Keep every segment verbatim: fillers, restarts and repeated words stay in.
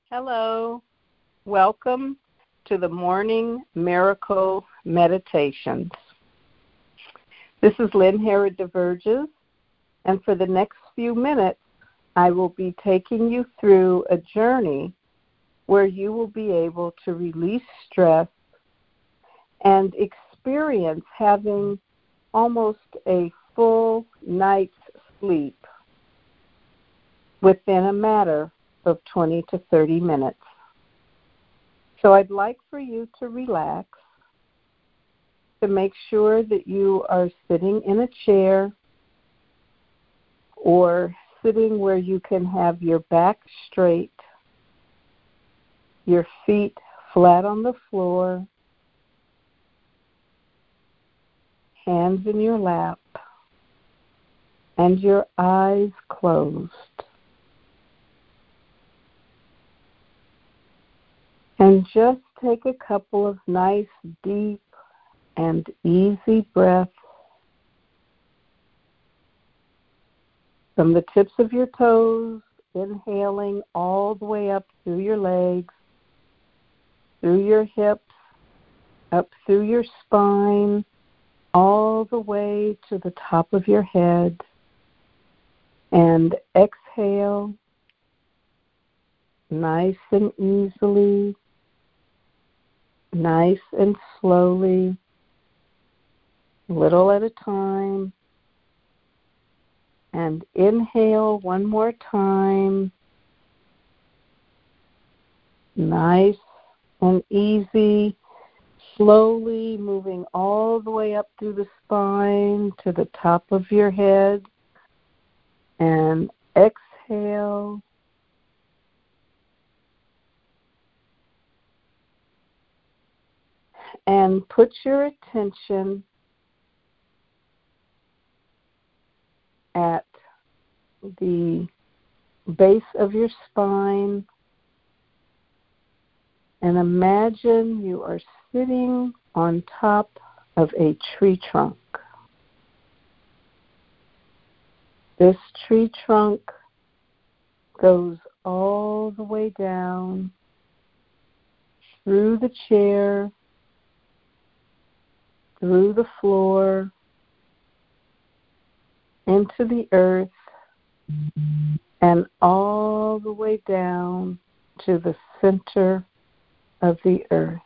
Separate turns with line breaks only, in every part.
Hello. Welcome to the Morning Miracle Meditations. This is Lynn Herod DeVerges, and for the next few minutes, I will be taking you through a journey where you will be able to release stress and experience having almost a full night's sleep within a matter of twenty to thirty minutes. So I'd like for you to relax, to make sure that you are sitting in a chair or sitting where you can have your back straight, your feet flat on the floor, hands in your lap, and your eyes closed. And just take a couple of nice, deep, and easy breaths from the tips of your toes, inhaling all the way up through your legs, through your hips, up through your spine, all the way to the top of your head. And exhale, nice and easily, nice and slowly, little at a time. And inhale one more time, nice and easy, slowly moving all the way up through the spine to the top of your head. And exhale. And put your attention at the base of your spine and imagine you are sitting on top of a tree trunk. This tree trunk goes all the way down through the chair, through the floor, into the earth, and all the way down to the center of the earth.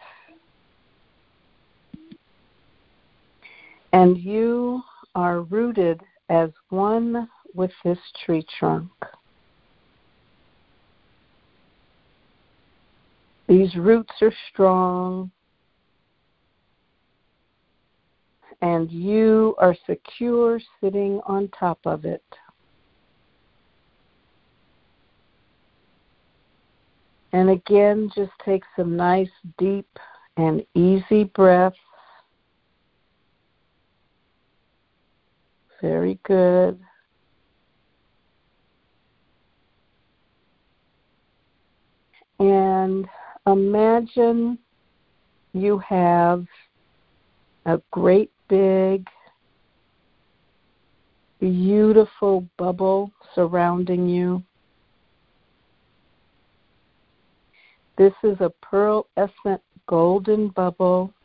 And you are rooted as one with this tree trunk. These roots are strong, and you are secure sitting on top of it. And again, just take some nice, deep, and easy breaths. Very good. And imagine you have a great big, beautiful bubble surrounding you. This is a pearlescent golden bubble.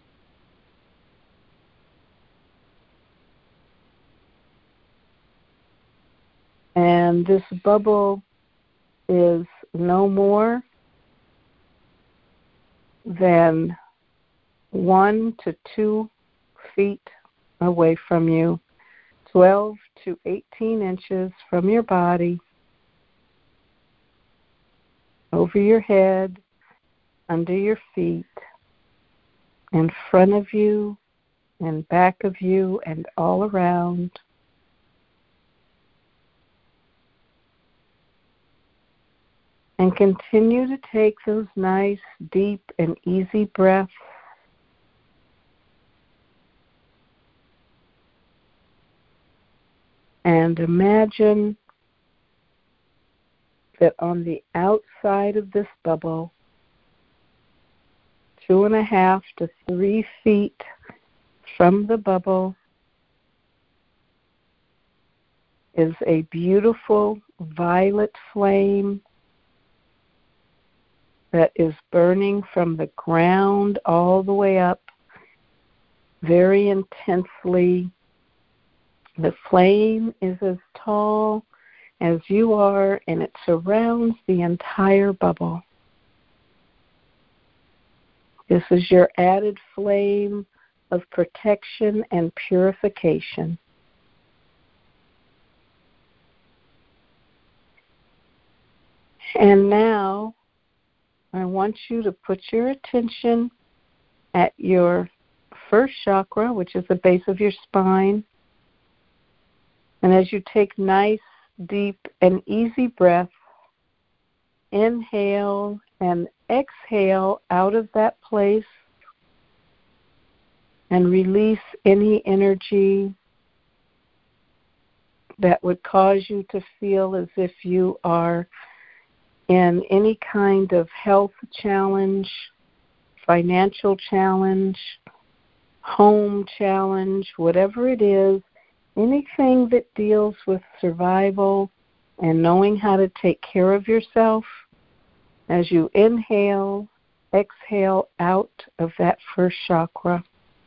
And this bubble is no more than one to two feet away from you, twelve to eighteen inches from your body, over your head, under your feet, in front of you, and back of you, and all around. And continue to take those nice, deep, and easy breaths. And imagine that on the outside of this bubble, two and a half to three feet from the bubble, is a beautiful violet flame that is burning from the ground all the way up very intensely. The flame is as tall as you are, and it surrounds the entire bubble. This is your added flame of protection and purification. And now, I want you to put your attention at your first chakra, which is the base of your spine. And as you take nice, deep, and easy breaths, inhale and exhale out of that place and release any energy that would cause you to feel as if you are in any kind of health challenge, financial challenge, home challenge, whatever it is, anything that deals with survival and knowing how to take care of yourself. As you inhale, exhale out of that first chakra.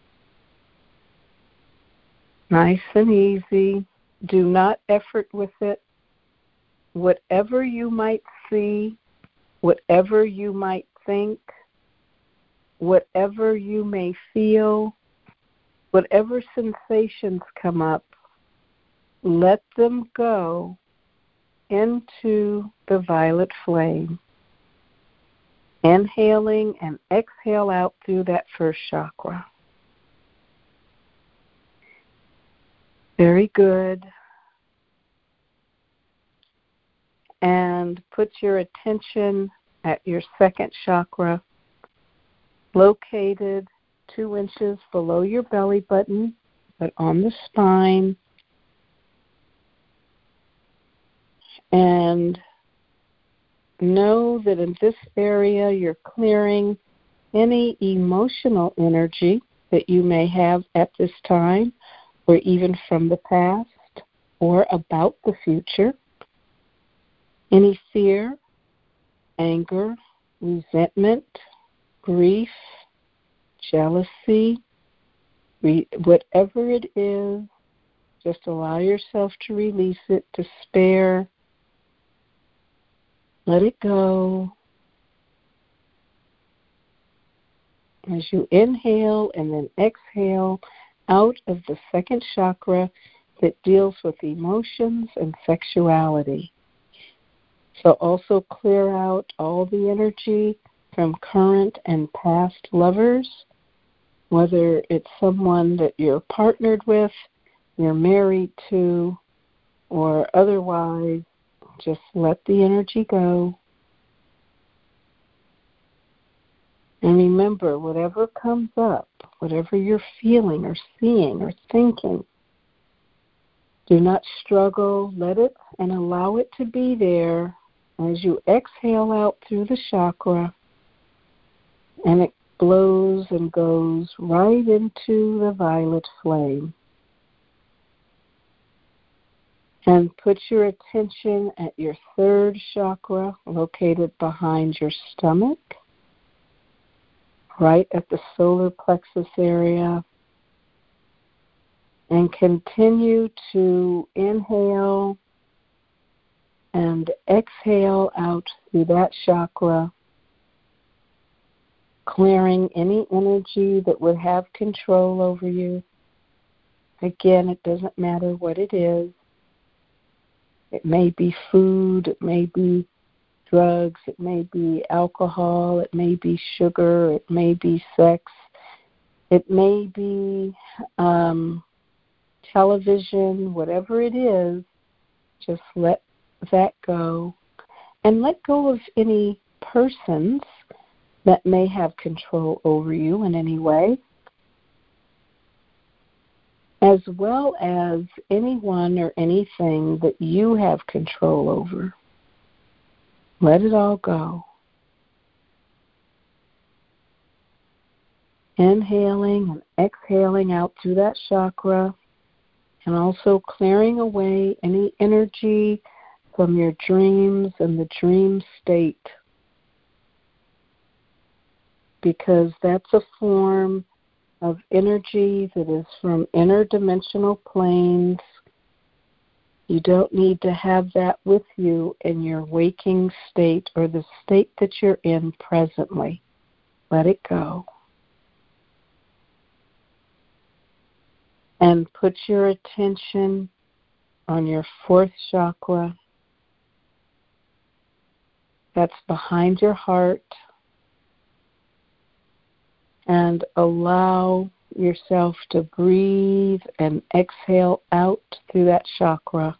Nice and easy. Do not effort with it. Whatever you might see, whatever you might think, whatever you may feel, whatever sensations come up, let them go into the violet flame. Inhaling and exhale out through that first chakra. Very good. And put your attention at your second chakra, located two inches below your belly button, but on the spine. And know that in this area you're clearing any emotional energy that you may have at this time, or even from the past, or about the future. Any fear, anger, resentment, grief, jealousy, re- whatever it is, just allow yourself to release it, despair. Let it go. As you inhale and then exhale out of the second chakra that deals with emotions and sexuality. So also clear out all the energy from current and past lovers, whether it's someone that you're partnered with, you're married to, or otherwise. Just let the energy go. And remember, whatever comes up, whatever you're feeling or seeing or thinking, do not struggle. Let it and allow it to be there as you exhale out through the chakra, and it blows and goes right into the violet flame. And put your attention at your third chakra, located behind your stomach, right at the solar plexus area. And continue to inhale and exhale out through that chakra, clearing any energy that would have control over you. Again, it doesn't matter what it is. It may be food, it may be drugs, it may be alcohol, it may be sugar, it may be sex, it may be um, television, whatever it is, just let that go. And let go of any persons that may have control over you in any way, as well as anyone or anything that you have control over. Let it all go. Inhaling and exhaling out through that chakra, and also clearing away any energy from your dreams and the dream state. because that's a form of energy that is from interdimensional planes. You don't need to have that with you in your waking state or the state that you're in presently. Let it go. And put your attention on your fourth chakra. That's behind your heart. And allow yourself to breathe and exhale out through that chakra.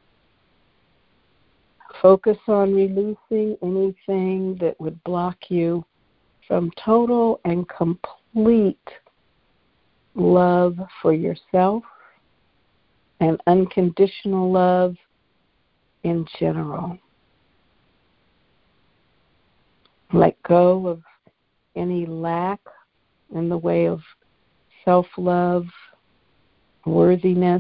Focus on releasing anything that would block you from total and complete love for yourself and unconditional love in general. Let go of any lack in the way of self-love, worthiness.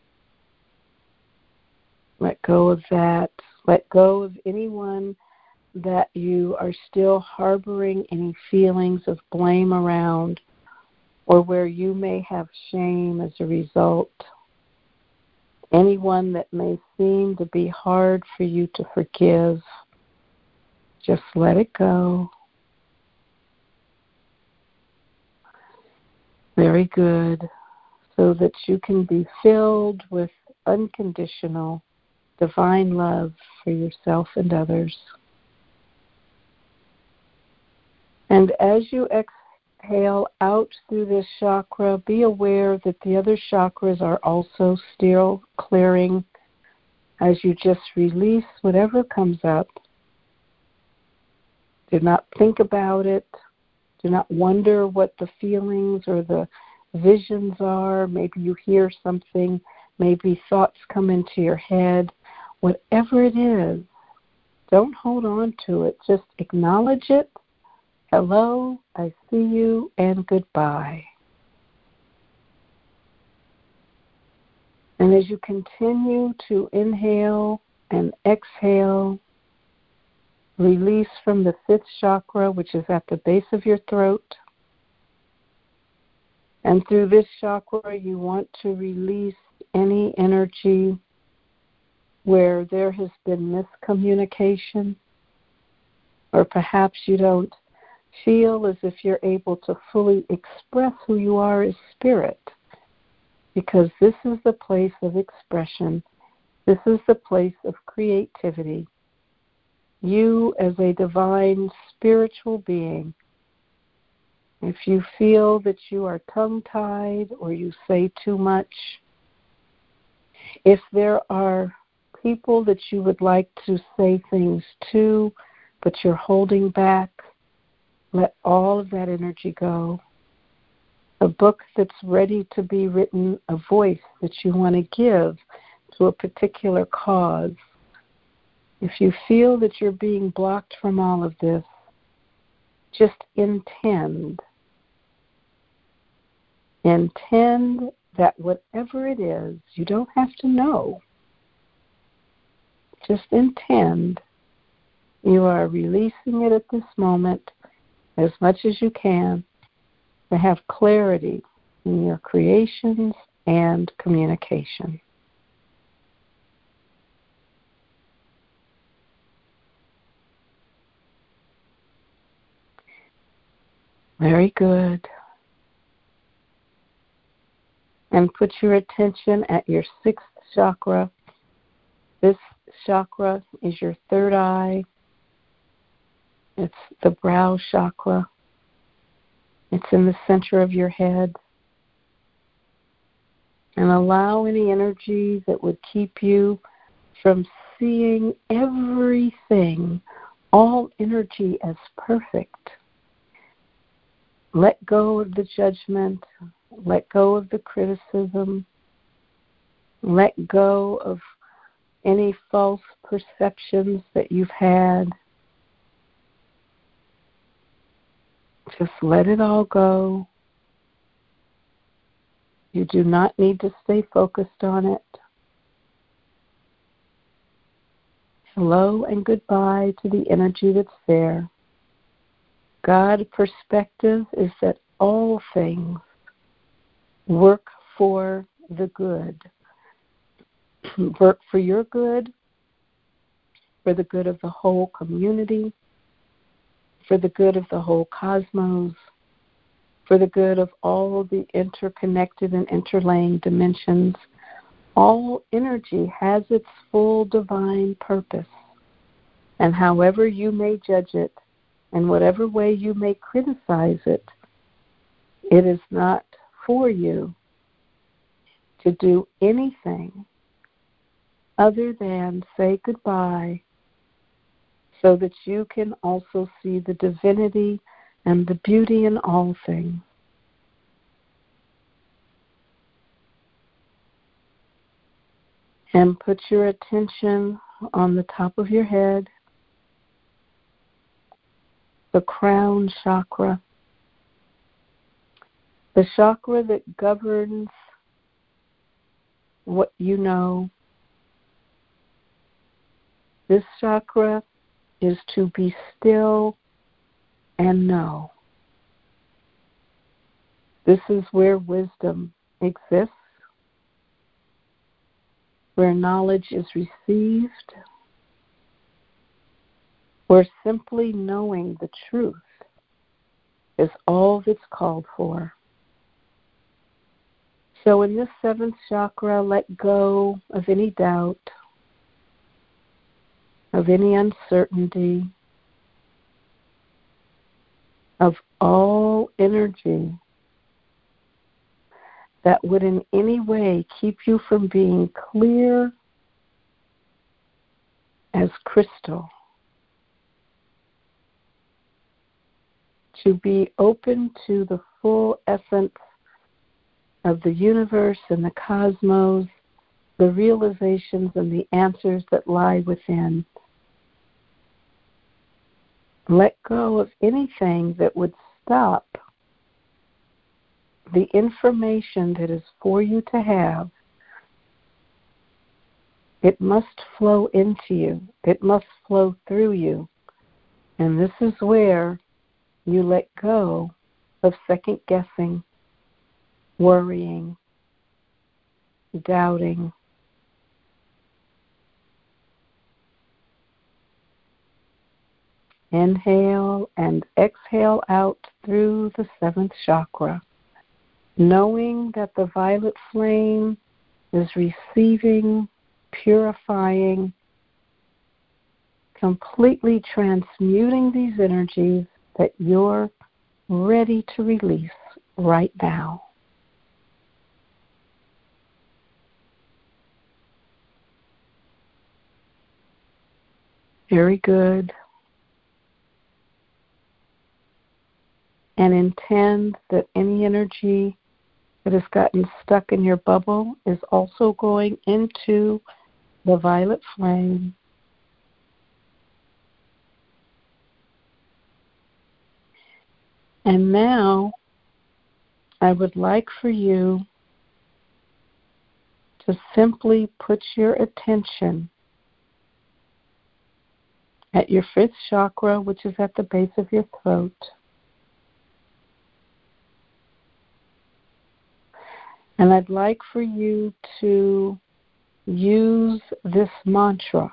Let go of that. Let go of anyone that you are still harboring any feelings of blame around, or where you may have shame as a result. Anyone that may seem to be hard for you to forgive, just let it go. Very good. So that you can be filled with unconditional, divine love for yourself and others. And as you exhale out through this chakra, be aware that the other chakras are also still clearing as you just release whatever comes up. Do not think about it. Do not wonder what the feelings or the visions are. Maybe you hear something. Maybe thoughts come into your head. Whatever it is, don't hold on to it. Just acknowledge it. Hello, I see you, and goodbye. And as you continue to inhale and exhale, release from the fifth chakra, which is at the base of your throat. And through this chakra, you want to release any energy where there has been miscommunication, or perhaps you don't feel as if you're able to fully express who you are as spirit, because this is the place of expression. This is the place of creativity. You as a divine spiritual being, if you feel that you are tongue-tied or you say too much, if there are people that you would like to say things to, but you're holding back, let all of that energy go. A book that's ready to be written, a voice that you want to give to a particular cause. If you feel that you're being blocked from all of this, just intend. Intend that whatever it is, you don't have to know. Just intend. You are releasing it at this moment as much as you can to have clarity in your creations and communication. Very good. And put your attention at your sixth chakra. This chakra is your third eye. It's the brow chakra. It's in the center of your head. And allow any energy that would keep you from seeing everything, all energy as perfect. Let go of the judgment. Let go of the criticism. Let go of any false perceptions that you've had. Just let it all go. You do not need to stay focused on it. Hello and goodbye to the energy that's there. God perspective is that all things work for the good. Work for your good, for the good of the whole community, for the good of the whole cosmos, for the good of all the interconnected and interlaying dimensions. All energy has its full divine purpose. And however you may judge it, and whatever way you may criticize it, it is not for you to do anything other than say goodbye so that you can also see the divinity and the beauty in all things. And put your attention on the top of your head, the crown chakra, the chakra that governs what you know. This chakra is to be still and know. This is where wisdom exists, where knowledge is received, where simply knowing the truth is all that's called for. So in this seventh chakra, let go of any doubt, of any uncertainty, of all energy that would in any way keep you from being clear as crystal. To be open to the full essence of the universe and the cosmos, the realizations and the answers that lie within. Let go of anything that would stop the information that is for you to have. It must flow into you. It must flow through you. And this is where you let go of second guessing, worrying, doubting. Inhale and exhale out through the seventh chakra, knowing that the violet flame is receiving, purifying, completely transmuting these energies that you're ready to release right now. Very good. And intend that any energy that has gotten stuck in your bubble is also going into the violet flame. And now I would like for you to simply put your attention at your fifth chakra, which is at the base of your throat. And I'd like for you to use this mantra.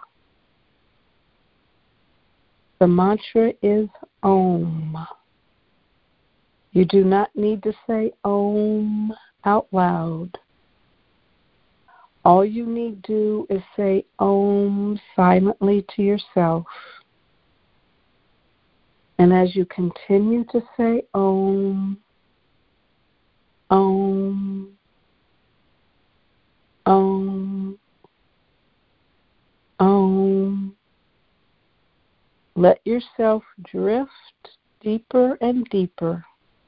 The mantra is Om. You do not need to say Om out loud. All you need to do is say Om silently to yourself. And as you continue to say Om, Om, Om, Om, let yourself drift deeper and deeper,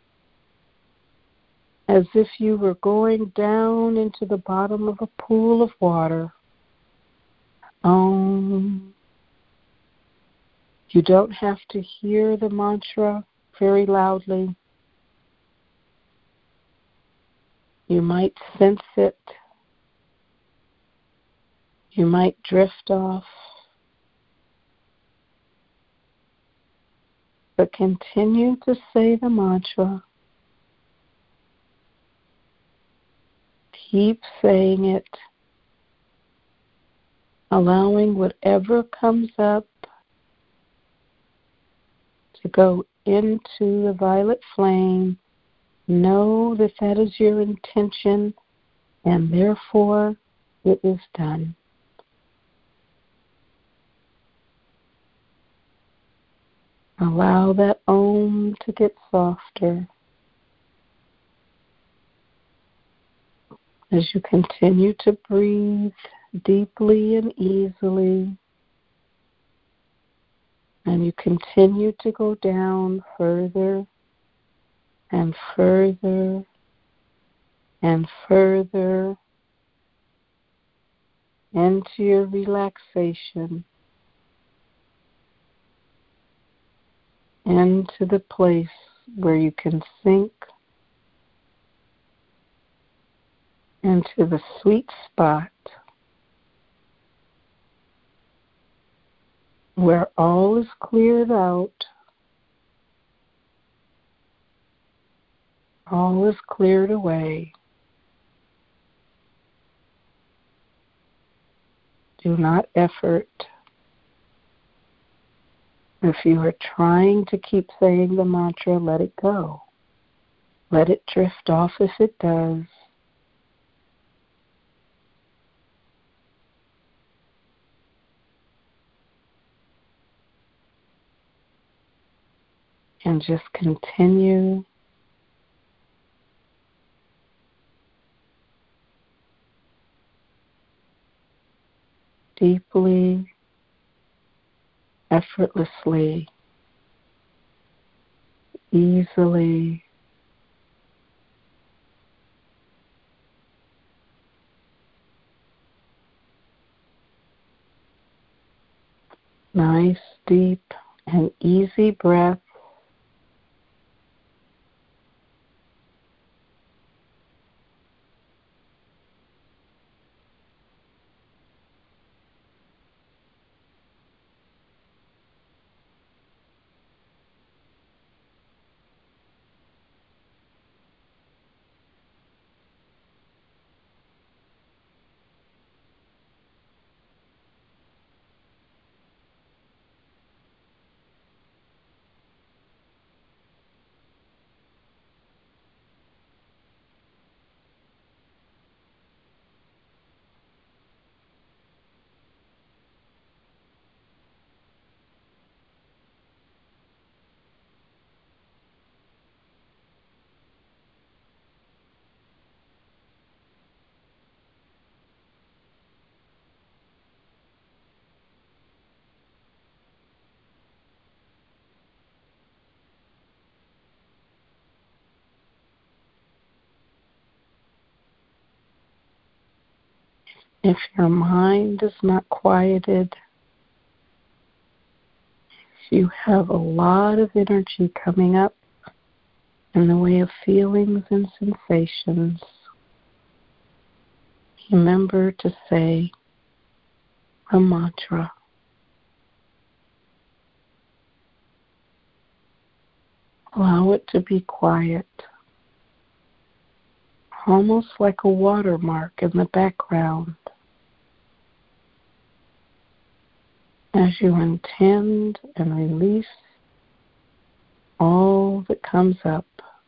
as if you were going down into the bottom of a pool of water. Om. You don't have to hear the mantra very loudly. You might sense it. You might drift off. but continue to say the mantra. Keep saying it, allowing whatever comes up to go into the violet flame. Know that that is your intention, and therefore it is done. Allow that Om to get softer as you continue to breathe deeply and easily, and you continue to go down further and further and further into your relaxation, into the place where you can sink into the sweet spot where all is cleared out, all is cleared away. Do not effort. If you are trying to keep saying the mantra, let it go. Let it drift off if it does. And just continue deeply, effortlessly, easily, nice, deep, and easy breath. If your mind is not quieted, if you have a lot of energy coming up in the way of feelings and sensations, remember to say a mantra. Allow it to be quiet, almost like a watermark in the background, as you intend and release all that comes up,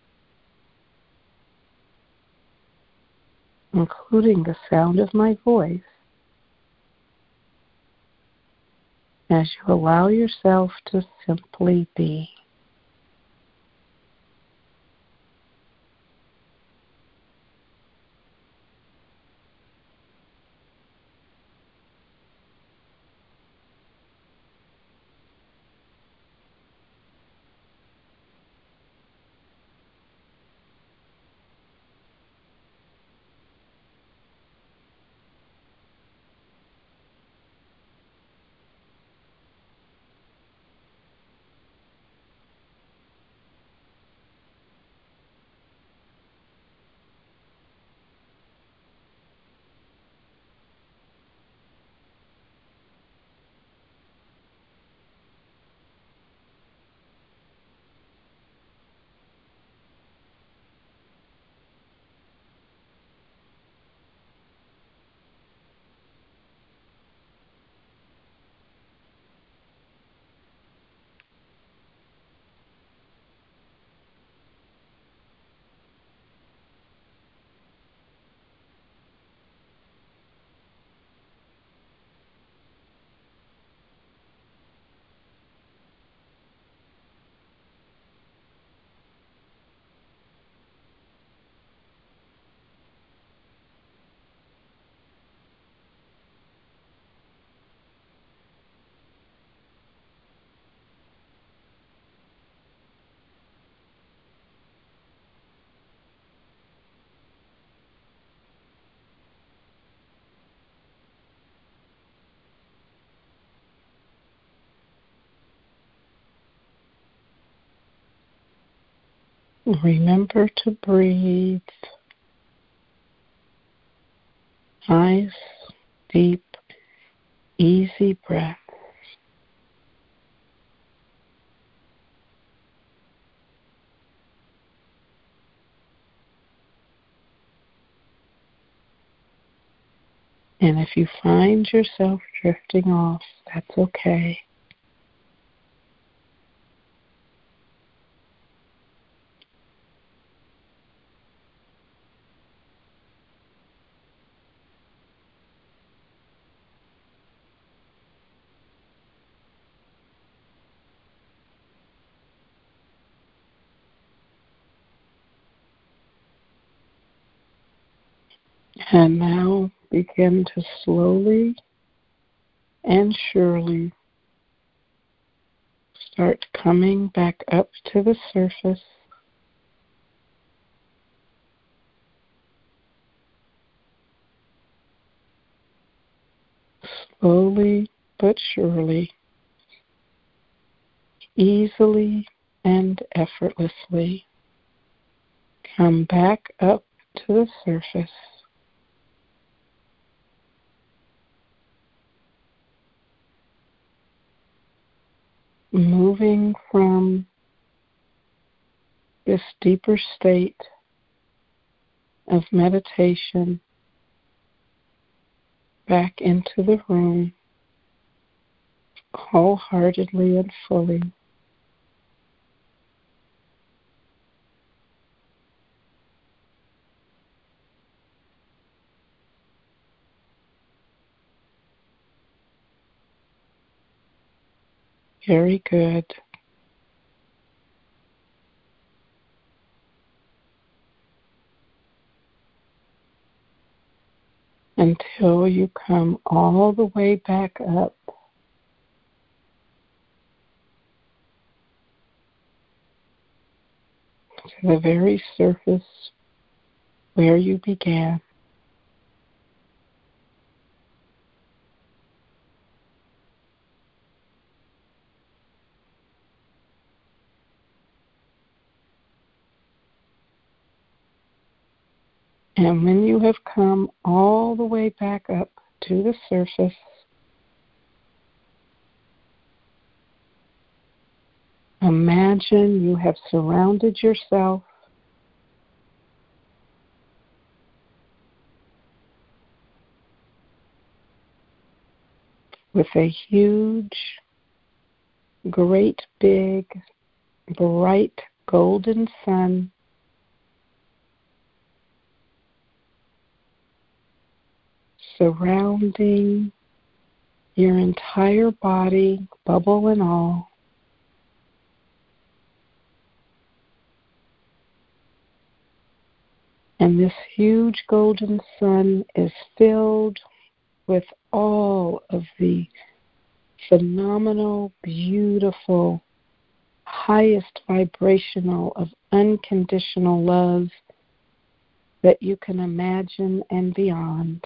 including the sound of my voice, as you allow yourself to simply be. Remember to breathe. Nice, deep, easy breath. And if you find yourself drifting off, that's okay. And now begin to slowly and surely start coming back up to the surface. Slowly but surely, easily and effortlessly, come back up to the surface. Moving from this deeper state of meditation back into the room wholeheartedly and fully. Very good. Until you come all the way back up to the very surface where you began. And when you have come all the way back up to the surface, imagine you have surrounded yourself with a huge, great big, bright golden sun surrounding your entire body, bubble and all. And this huge golden sun is filled with all of the phenomenal, beautiful, highest vibrational of unconditional love that you can imagine and beyond.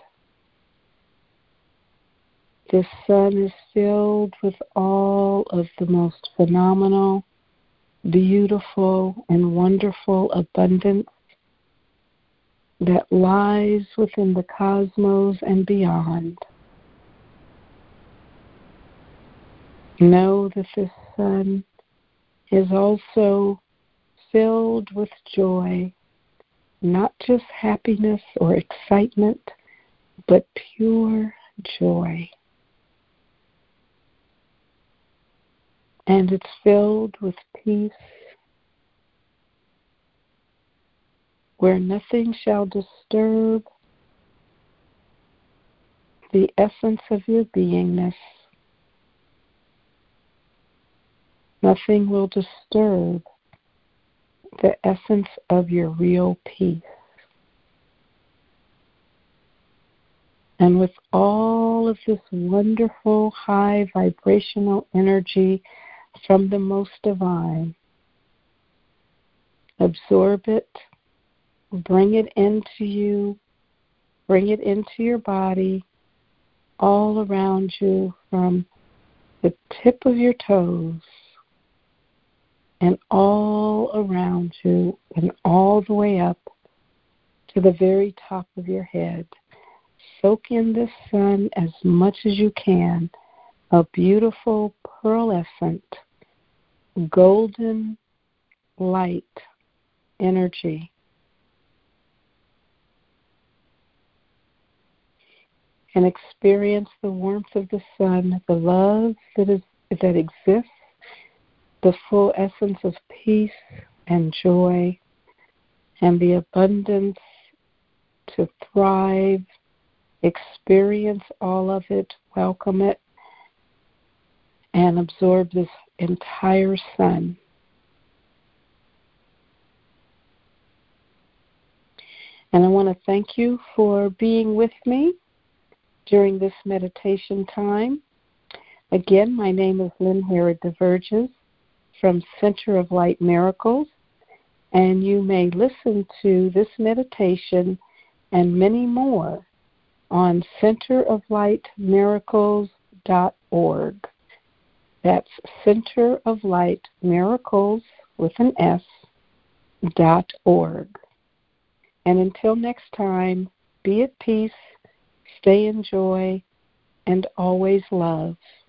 This sun is filled with all of the most phenomenal, beautiful, and wonderful abundance that lies within the cosmos and beyond. Know that this sun is also filled with joy, not just happiness or excitement, but pure joy. And it's filled with peace, where nothing shall disturb the essence of your beingness. Nothing will disturb the essence of your real peace. And with all of this wonderful high vibrational energy from the Most Divine, absorb it, bring it into you, bring it into your body, all around you from the tip of your toes and all around you and all the way up to the very top of your head. Soak in this sun as much as you can, a beautiful pearlescent, golden light energy. And experience the warmth of the sun, the love that is that exists, the full essence of peace and joy, and the abundance to thrive. Experience all of it, welcome it, and absorb this entire sun. And I want to thank you for being with me during this meditation time. Again, my name is Lynn Herod DeVerges from Center of Light Miracles, and you may listen to this meditation and many more on center of light miracles dot org. That's Center of Light Miracles with an S dot org. And until next time, be at peace, stay in joy, and always love.